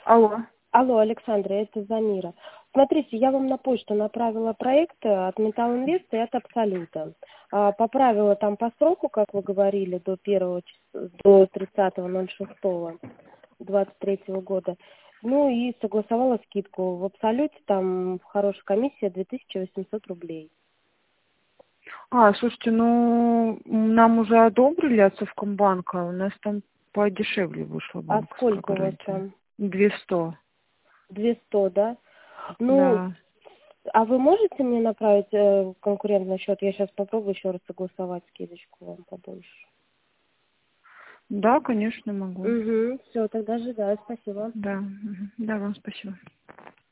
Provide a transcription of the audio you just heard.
Алло. Алло, Александра, это Замира. Смотрите, я вам на почту направила проекты от Металл Инвест и от Абсолюта. Поправила там по сроку, как вы говорили, до 30.06.23 года. Ну и согласовала скидку. В Абсолюте там хорошая комиссия 2800 рублей. Слушайте, ну, нам уже одобрили от Совкомбанка, у нас там подешевле вышла А банковская сколько у вас гарантия. там? 200. 200, да? Ну, Да. а вы можете мне направить конкурентный счет? Я сейчас попробую еще раз согласовать скидочку вам побольше. Да, конечно, могу. Угу, все, тогда ожидаю, спасибо. Да, да, вам спасибо.